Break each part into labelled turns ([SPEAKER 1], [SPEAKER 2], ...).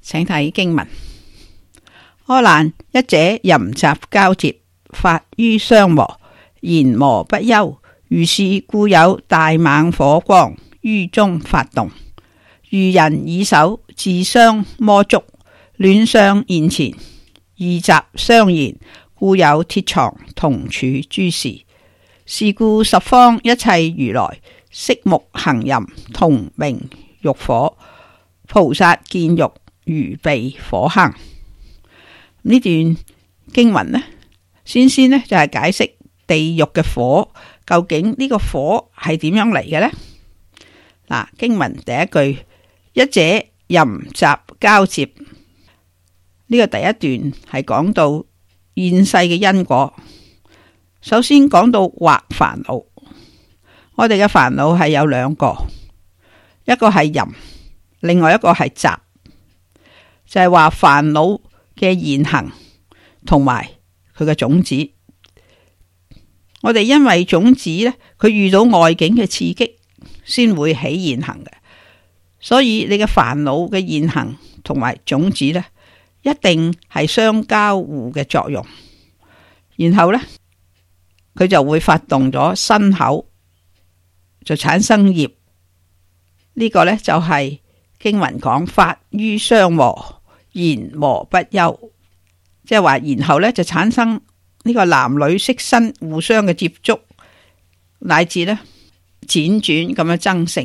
[SPEAKER 1] 請睇經文。柯難一者淫雜交接，發於相磨，言磨不休。如是故有大猛火光於中發動，如人以手自相摩觸，戀相現前，二雜相延，故有鐵床銅柱諸事。是故十方一切如來色目行淫，同名欲火。菩薩見欲如避火坑。呢段經文呢，先就係解釋地獄嘅火，究竟呢個火係點樣嚟嘅呢？嗱，經文第一句，一者淫雜交接，呢個第一段係講到現世嘅因果。首先講到惑煩惱，我哋嘅煩惱係有兩個，一個係淫，另外一個係雜，就係話煩惱嘅現行同埋佢嘅種子。我哋因為種子呢，佢遇到外境嘅刺激先會起現行嘅，所以你嘅煩惱嘅現行同埋種子呢，一定係相交互嘅作用，然後呢，佢就會發動咗身口，就產生業。呢個呢，就係經文講發於相磨，言磨不休，即係話然後呢，就產生呢個男女色身互相嘅接觸，乃至呢輾轉咁樣增盛。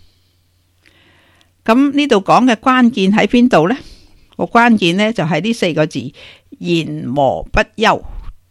[SPEAKER 1] 咁呢度講嘅關鍵喺邊度呢？個關鍵呢，就係呢四個字，言磨不休。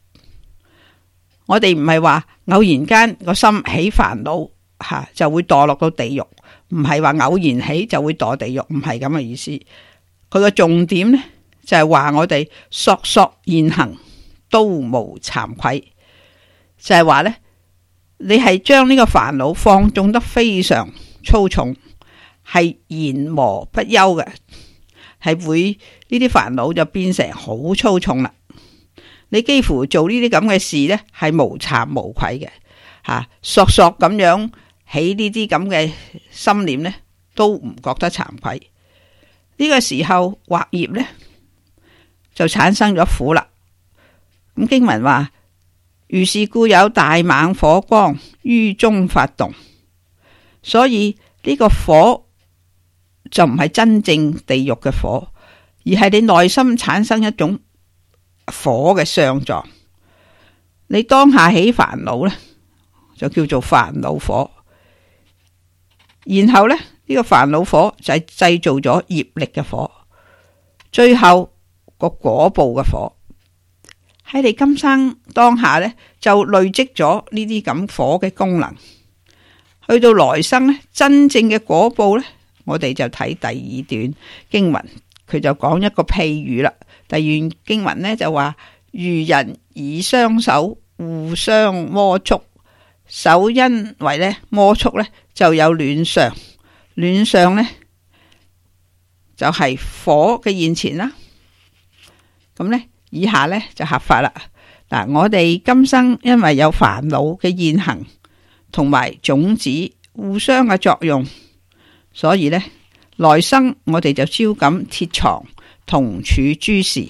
[SPEAKER 1] 我哋唔係話偶然間個心起煩惱就會墮落到地獄，唔係話偶然起就會墮地獄，唔係咁嘅意思。佢個重點呢，就係話我哋索索現行都無慚愧，就係話呢，你係將呢個煩惱放縱得非常粗重，係言磨不休嘅，係會呢啲煩惱就變成好粗重啦。你幾乎做呢啲咁嘅事呢，係無慚無愧嘅，索索咁樣起呢啲咁嘅心念呢，都唔覺得慚愧。呢個時候惑業呢，就產生咗苦啦。咁經文話，如是故有大猛火光於中發動，所以呢個火就唔係真正地獄嘅火，而係你內心產生一種火嘅相狀。你當下起煩惱呢，就叫做煩惱火，然後呢，呢個煩惱火就係製造咗業力嘅火，最後個果報嘅火喺你今生當下呢，就累積咗呢啲咁火嘅功能。去到來生呢，真正嘅果報呢，我哋就睇第二段經文，佢就講一個譬喻啦。第二段經文呢，就話，如人以雙手互相摩觸，手因為呢摩觸呢，就有暖上，暖上呢，就係火嘅現前啦。咁呢，以下呢，就合法啦。嗱，我哋今生因為有煩惱嘅現行同埋種子互相嘅作用，所以呢，來生我哋就招感鐵床銅柱諸事。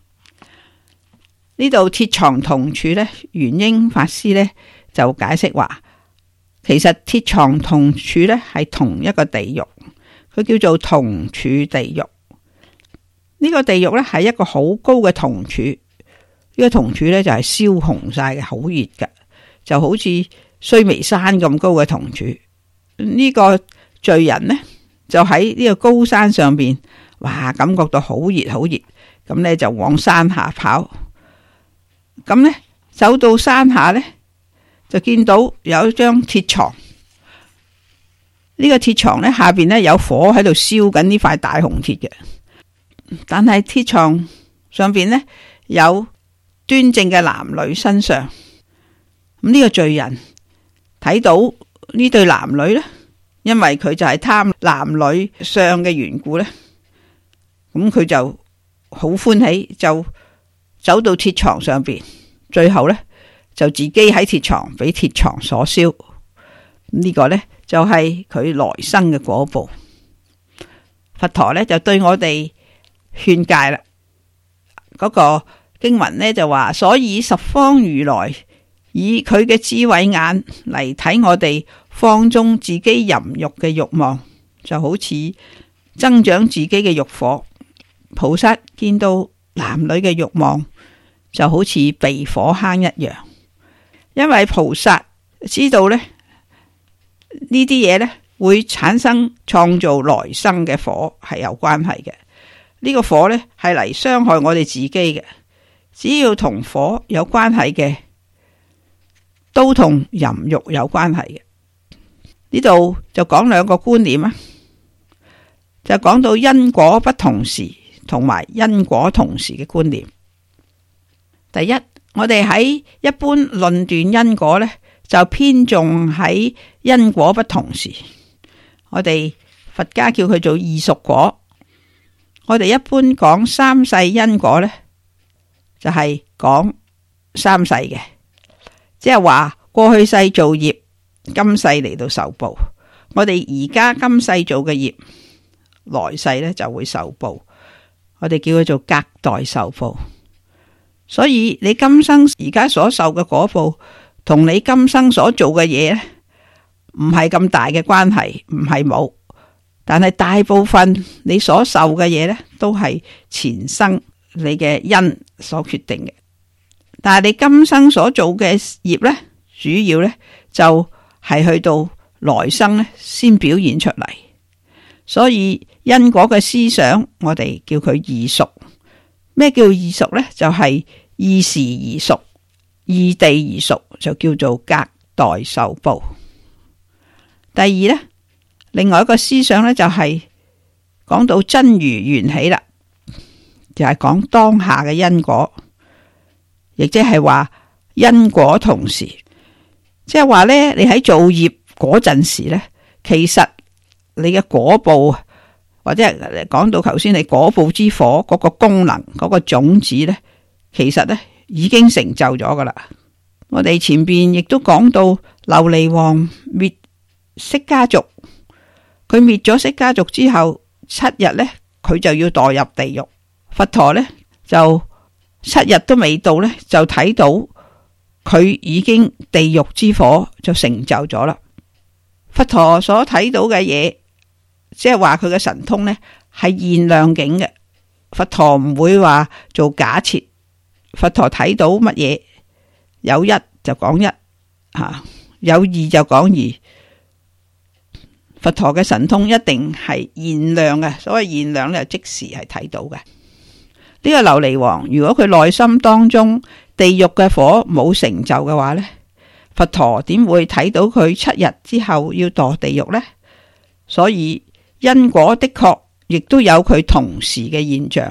[SPEAKER 1] 呢度鐵床銅柱呢，玄英法師呢就解釋話，其實鐵床銅柱呢係同一個地獄，佢叫做銅柱地獄。呢個地獄呢係一個好高嘅銅柱，呢個銅柱呢就係燒紅晒嘅，好熱嘅，就好似須彌山咁高嘅銅柱。呢個罪人呢就喺呢個高山上邊，哇，感覺到好熱好熱，咁呢就往山下跑。咁呢走到山下呢，就見到有一張鐵床。呢個鐵床呢下邊呢有火喺度燒緊呢塊大紅鐵嘅，但係鐵床上邊呢有端正嘅男女身上。咁呢個罪人睇到呢對男女呢，因為佢就係貪男女相嘅緣故呢，咁佢就好歡喜，就走到鐵床上邊，最後呢，就自己喺鐵床俾鐵床所燒。呢個呢，就係佢來生嘅果報。佛陀呢，就對我哋勸誡啦。嗰個經文呢就話，所以十方如來以佢嘅智慧眼嚟睇我哋放縱自己淫欲嘅慾望，就好似增長自己嘅慾火。菩薩見到男女嘅慾望，就好似避火坑一樣，因為菩薩知道呢啲嘢呢會產生創造來生嘅火係有關係嘅。呢個火呢係嚟傷害我哋自己嘅，只要同火有關係嘅，都同淫欲有關係嘅。呢度就講兩個觀念啊，就講到因果不同時同埋因果同時嘅觀念。第一，我哋喺一般論斷因果呢，就偏重喺因果不同時。我哋佛家叫佢做異熟果。我哋一般講三世因果呢，就係講三世嘅，即係話過去世做業，今世嚟到受報。我哋而家今世做嘅業，來世呢就會受報。我哋叫佢做隔代受報。所以你今生而家所受嘅果報，同你今生所做嘅嘢呢，唔係咁大嘅關係，唔係冇。但係大部分你所受嘅嘢呢，都係前生你嘅因所決定嘅。但係你今生所做嘅業呢，主要呢就係去到來生呢先表現出嚟。所以因果嘅思想，我哋叫佢異熟。咩叫異熟呢？就係異時而熟，異地而熟，就叫做隔代受報。第二呢，另外一個思想呢，就係講到真如緣起啦，就係講當下嘅因果，亦即係話因果同時，即係話呢，你喺做業嗰陣時呢，其實你嘅果報，或者講到頭先你果報之火嗰個功能，嗰個種子呢，其實呢已經成就咗噶啦。我哋前邊亦都講到琉璃王滅釋迦族，佢滅咗釋迦族之後7日呢，佢就要墮入地獄。佛陀呢就7日都未到呢，就睇到佢已經地獄之火就成就咗啦。佛陀所睇到嘅嘢，即係話佢嘅神通呢係現量境嘅。佛陀唔會話做假設，佛陀睇到乜嘢，有一就講一，有二就講二。佛陀嘅神通一定係現量嘅，所謂現量呢，即時係睇到嘅。呢個琉璃王，如果佢內心當中地獄嘅火冇成就嘅話呢，佛陀點會睇到佢7日之後要墮地獄呢？所以因果的確亦都有佢同時嘅現象，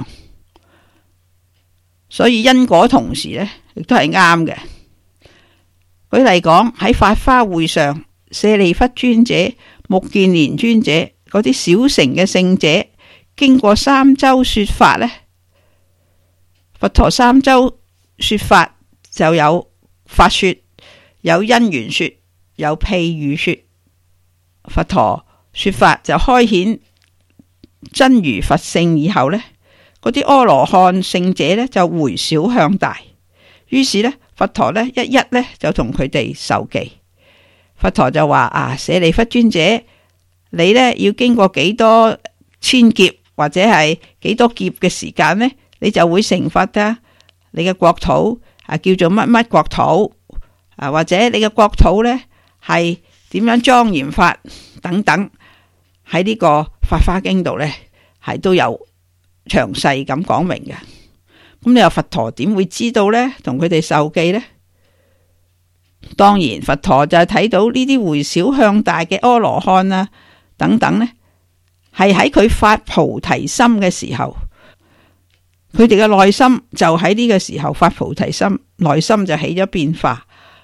[SPEAKER 1] 所以因果同時呢，亦都係啱嘅。舉例講，喺法華會上，舍利弗尊者、目犍連尊者嗰啲小乘嘅聖者，經過三周說法呢，佛陀三周說法就有法說，有因緣說，有譬喻說。佛陀說法就開顯真如佛性以後呢，嗰啲阿羅漢聖者呢就回小向大，於是呢，佛陀呢一呢就同佢哋授記。佛陀就話舍利弗尊者，你呢要經過幾多千劫或者係幾多劫嘅時間呢，你就會成佛㗎。你嘅國土叫做乜乜國土或者你嘅國土呢係點樣莊嚴法等等，喺呢個法華經度呢係都有詳細咁講明嘅。咁你話佛陀點會知道呢？同佢哋授記呢？當然佛陀就係睇到呢啲回小向大嘅阿羅漢等等呢，係喺佢發菩提心嘅時候，佢哋嘅內心就喺呢個時候發菩提心，內心就起咗變化。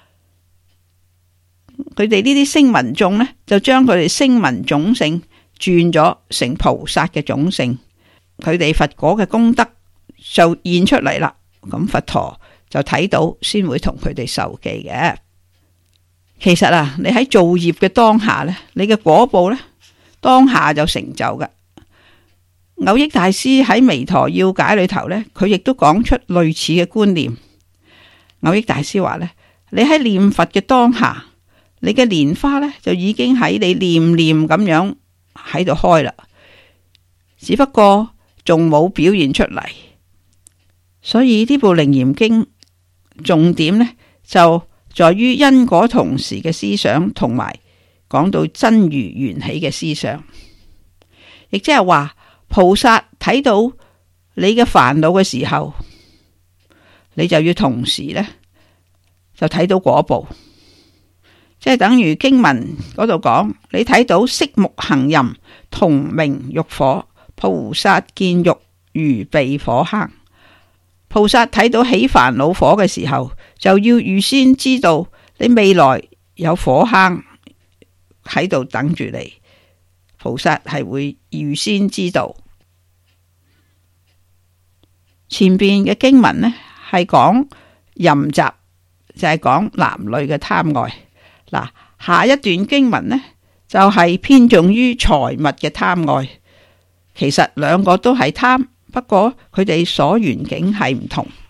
[SPEAKER 1] 佢哋呢啲聲聞眾呢，就將佢哋聲聞種性轉咗成菩薩嘅種性，佢哋佛果嘅功德就現出嚟啦。咁佛陀就睇到，先會同佢哋授記嘅。其實你喺造業嘅當下呢，你嘅果報呢，當下就成就㗎。 藕益大師喺《彌陀要解》裏頭呢，佢亦都講出類似嘅觀念。藕益大師話呢，你喺念佛嘅當下，你嘅蓮花呢就已經喺你念念咁樣喺度開啦，只不過仲冇表現出嚟。所以呢部《楞嚴經》重點呢，就在於因果同時嘅思想，同埋講到真如緣起嘅思想，亦即係話菩薩睇到你嘅煩惱嘅時候，你就要同時呢，就睇到果報，即係等於經文嗰度講，你睇到色目行淫同名欲火，菩薩見欲如避火坑。菩薩睇到起煩惱火嘅時候，就要預先知道你未來有火坑喺度等住你。菩薩係會預先知道。前邊嘅經文呢係講淫雜，就係講男女嘅貪愛。嗱，下一段經文呢就係偏重於財物嘅貪愛。其實兩個都係貪，不過佢哋所緣境係唔同。